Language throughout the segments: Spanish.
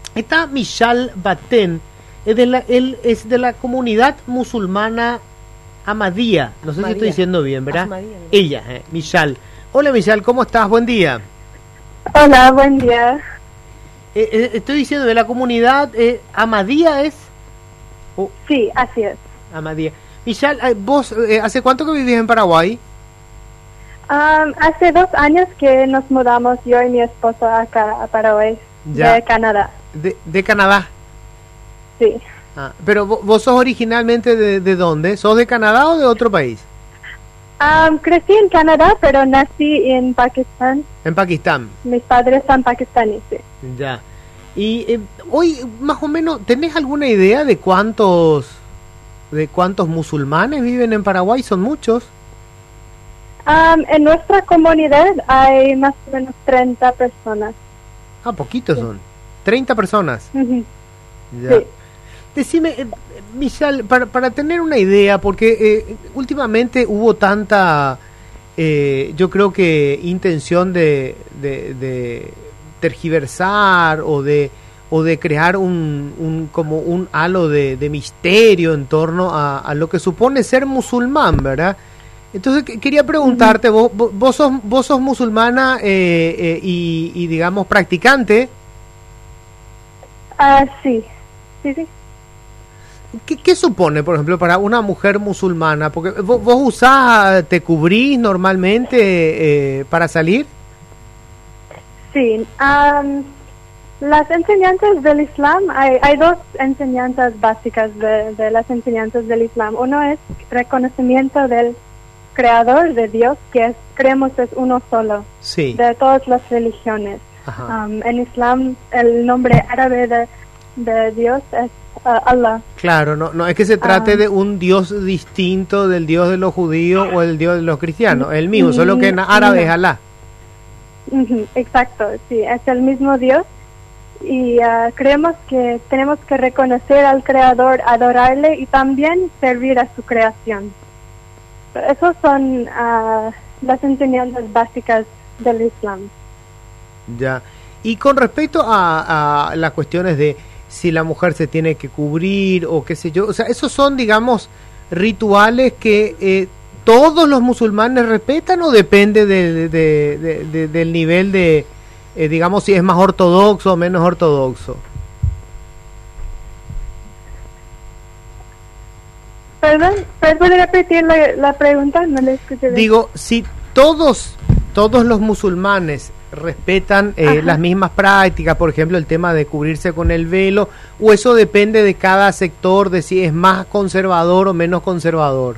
Está Mishal Baten, él es de la comunidad musulmana Ahmadía. No sé si estoy diciendo bien, ¿verdad? Ahmadía. Ella, Mishal. Hola Mishal, ¿cómo estás? Buen día. Hola, buen día. Estoy diciendo de la comunidad Ahmadía es. Sí, así es. Ahmadía. Mishal, vos, ¿hace cuánto que vivís en Paraguay? Hace 2 años que nos mudamos yo y mi esposo acá a Paraguay, Ya. de Canadá. De Canadá. Sí. Pero vos sos originalmente de dónde? ¿Sos de Canadá o de otro país? Crecí en Canadá, pero nací en Pakistán. En Pakistán. Mis padres son pakistaníes, sí. Ya. Y hoy, más o menos, ¿tenés alguna idea de cuántos musulmanes viven en Paraguay? ¿Son muchos? En nuestra comunidad hay más o menos 30 personas. Poquitos Sí. son. 30 personas. Ujú. Ya. Sí. Decime, Michal, para tener una idea, porque últimamente hubo tanta, yo creo que intención de tergiversar o de crear como un halo de misterio en torno a lo que supone ser musulmán, ¿verdad? Entonces quería preguntarte, vos sos musulmana y digamos practicante. Sí, sí. ¿Qué supone, por ejemplo, para una mujer musulmana? Porque vos te cubrís normalmente para salir. Sí. Las enseñanzas del Islam, hay 2 enseñanzas básicas de las enseñanzas del Islam. Uno es reconocimiento del Creador, de Dios, que creemos es uno solo, Sí. de todas las religiones. Ajá. En Islam, el nombre árabe de Dios es Allah. Claro, no es que se trate de un Dios distinto del Dios de los judíos o el Dios de los cristianos, el mismo, solo que en árabe es Alá. Exacto, sí, es el mismo Dios. Y creemos que tenemos que reconocer al Creador, adorarle y también servir a su creación. Esas son las enseñanzas básicas del Islam. Ya. Y con respecto a las cuestiones de si la mujer se tiene que cubrir o qué sé yo, o sea, esos son, digamos, rituales que todos los musulmanes respetan o depende del nivel de, digamos, si es más ortodoxo o menos ortodoxo. Perdón, ¿puede repetir la pregunta? No le escuché bien. Digo, si todos los musulmanes respetan las mismas prácticas, por ejemplo, el tema de cubrirse con el velo, o eso depende de cada sector, de si es más conservador o menos conservador.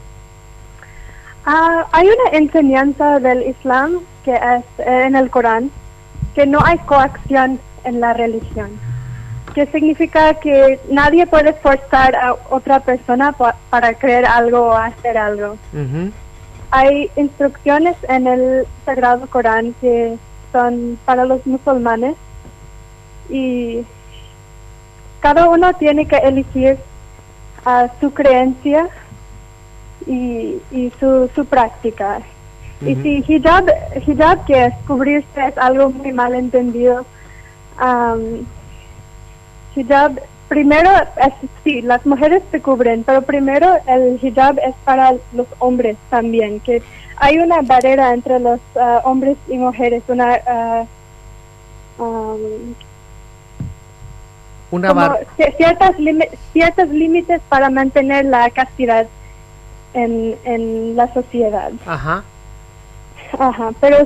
Hay una enseñanza del Islam que es en el Corán, que no hay coacción en la religión, que significa que nadie puede forzar a otra persona para creer algo o hacer algo. Hay instrucciones en el Sagrado Corán que son para los musulmanes y cada uno tiene que elegir su creencia y su práctica. Y si hijab, que es cubrirse, es algo muy mal entendido. Hijab, primero, sí, las mujeres se cubren, pero primero el hijab es para los hombres también, que hay una barrera entre los hombres y mujeres, ciertos límites para mantener la castidad en la sociedad. Pero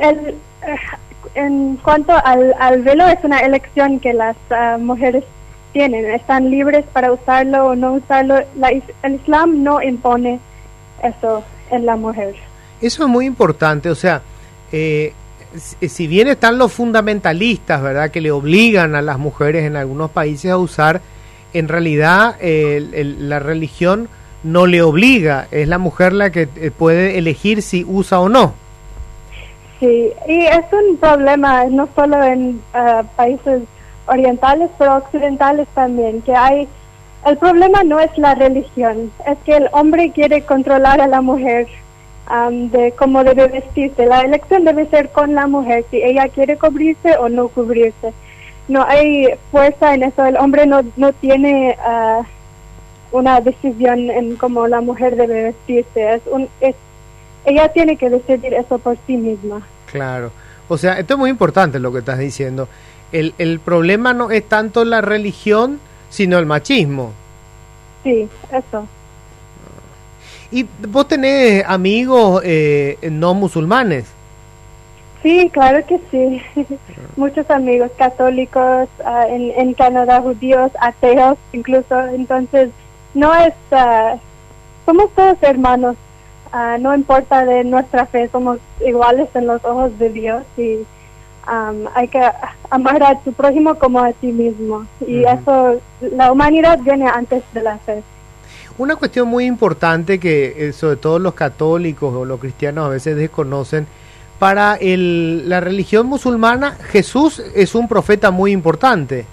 en cuanto al velo, es una elección que las mujeres tienen, están libres para usarlo o no usarlo. El Islam no impone eso en la mujer. Eso es muy importante, o sea, si bien están los fundamentalistas, ¿verdad?, que le obligan a las mujeres en algunos países a usar, en realidad la religión no le obliga, es la mujer la que puede elegir si usa o no. Sí, y es un problema no solo en países orientales, pero occidentales también, que el problema no es la religión, es que el hombre quiere controlar a la mujer de cómo debe vestirse. La elección debe ser con la mujer, si ella quiere cubrirse o no cubrirse. no hay fuerza en eso. El hombre no tiene una decisión en cómo la mujer debe vestirse. Ella tiene que decidir eso por sí misma. Claro. O sea, esto es muy importante lo que estás diciendo. El problema no es tanto la religión, sino el machismo. Sí, eso. ¿Y vos tenés amigos no musulmanes? Sí, claro que sí. Muchos amigos católicos en Canadá, judíos, ateos incluso. Entonces, no es... somos todos hermanos. No importa de nuestra fe, somos iguales en los ojos de Dios y hay que amar a tu prójimo como a ti mismo. Y eso, la humanidad viene antes de la fe. Una cuestión muy importante que sobre todo los católicos o los cristianos a veces desconocen, para la religión musulmana Jesús es un profeta muy importante.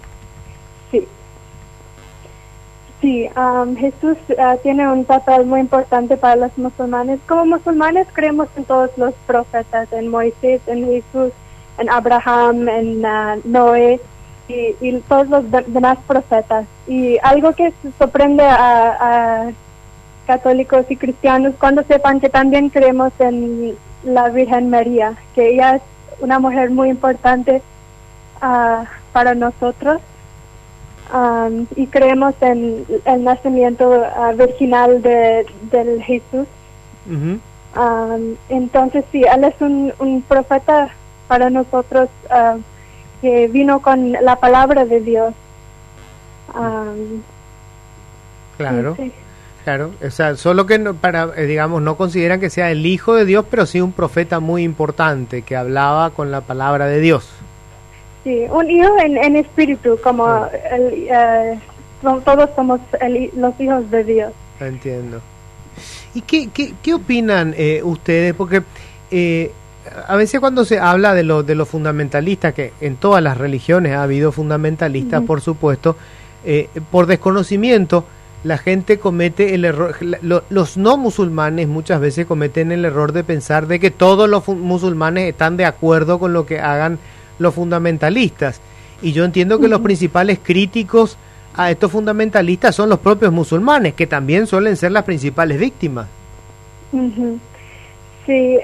Sí, Jesús tiene un papel muy importante para los musulmanes. Como musulmanes creemos en todos los profetas, en Moisés, en Jesús, en Abraham, en Noé y todos los demás profetas. Y algo que sorprende a católicos y cristianos cuando sepan que también creemos en la Virgen María, que ella es una mujer muy importante para nosotros. Y creemos en el nacimiento virginal del Jesús. Entonces sí, él es un profeta para nosotros que vino con la palabra de Dios. Claro, sí. Claro, o sea, solo que digamos no consideran que sea el hijo de Dios, pero sí un profeta muy importante que hablaba con la palabra de Dios. Sí, un hijo en espíritu, como todos somos los hijos de Dios. Entiendo. ¿Y qué opinan ustedes? Porque a veces cuando se habla de los fundamentalistas, que en todas las religiones ha habido fundamentalistas, por supuesto, por desconocimiento, la gente comete el error, los no musulmanes muchas veces cometen el error de pensar de que todos los musulmanes están de acuerdo con lo que hagan los fundamentalistas, y yo entiendo que los principales críticos a estos fundamentalistas son los propios musulmanes, que también suelen ser las principales víctimas. Sí,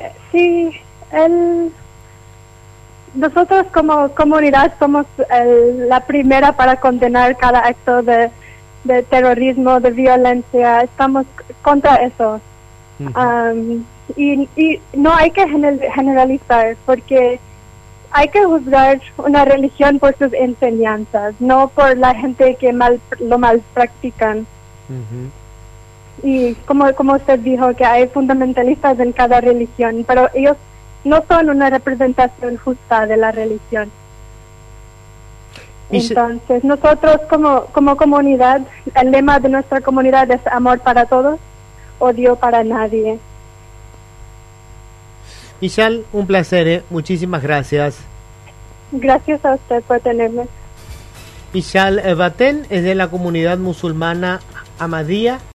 nosotros como comunidad somos la primera para condenar cada acto de terrorismo, de violencia. Estamos contra eso. Y no hay que generalizar, porque hay que juzgar una religión por sus enseñanzas, no por la gente que lo mal practican. Y como usted dijo, que hay fundamentalistas en cada religión, pero ellos no son una representación justa de la religión. Entonces, nosotros como comunidad, el lema de nuestra comunidad es amor para todos, odio para nadie. Michelle, un placer, muchísimas gracias. Gracias a usted por tenerme. Michelle Batten es de la comunidad musulmana Ahmadía